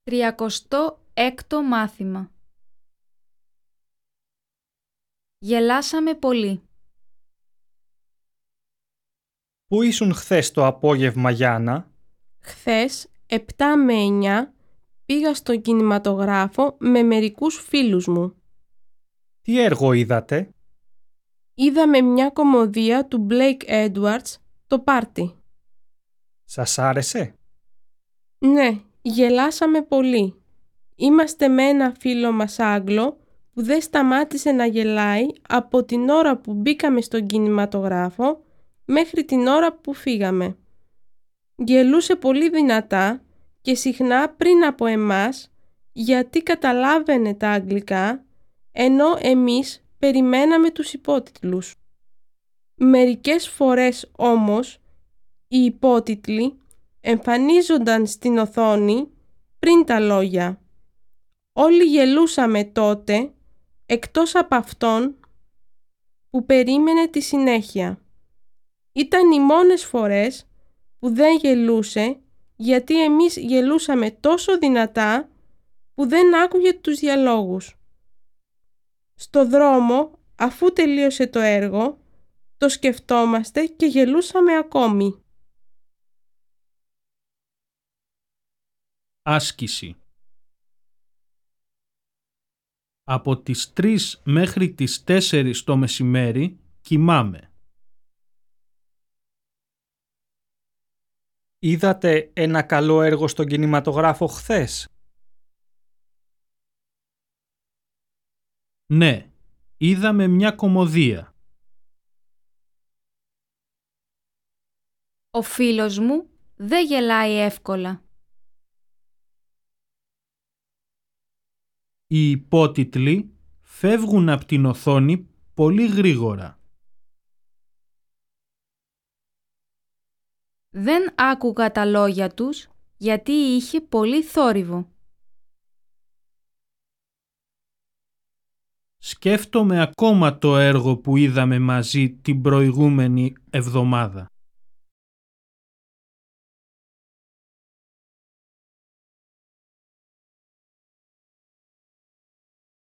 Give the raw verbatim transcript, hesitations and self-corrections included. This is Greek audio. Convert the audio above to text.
Τριακοστό έκτο μάθημα. Γελάσαμε πολύ. Πού ήσουν χθες το απόγευμα, Γιάννα? Χθες, επτά με εννιά, πήγα στον κινηματογράφο με μερικούς φίλους μου. Τι έργο είδατε? Είδαμε μια κομμωδία του Blake Edwards, το Πάρτι. Σας άρεσε? Ναι, γελάσαμε πολύ. Είμαστε με ένα φίλο μας Άγγλο που δεν σταμάτησε να γελάει από την ώρα που μπήκαμε στον κινηματογράφο μέχρι την ώρα που φύγαμε. Γελούσε πολύ δυνατά και συχνά πριν από εμάς γιατί καταλάβαινε τα αγγλικά, ενώ εμείς περιμέναμε τους υπότιτλους. Μερικές φορές όμως οι υπότιτλοι εμφανίζονταν στην οθόνη πριν τα λόγια. Όλοι γελούσαμε τότε, εκτός από αυτόν που περίμενε τη συνέχεια. Ήταν οι μόνες φορές που δεν γελούσε, γιατί εμείς γελούσαμε τόσο δυνατά που δεν άκουγε τους διαλόγους. Στο δρόμο, αφού τελείωσε το έργο, το σκεφτόμαστε και γελούσαμε ακόμη. Άσκηση. Από τις τρεις μέχρι τις τέσσερις το μεσημέρι κοιμάμαι. Είδατε ένα καλό έργο στον κινηματογράφο χθες? Ναι, είδαμε μια κομμωδία. Ο φίλος μου δεν γελάει εύκολα. Οι υπότιτλοι φεύγουν από την οθόνη πολύ γρήγορα. Δεν άκουγα τα λόγια τους γιατί είχε πολύ θόρυβο. Σκέφτομαι ακόμα το έργο που είδαμε μαζί την προηγούμενη εβδομάδα.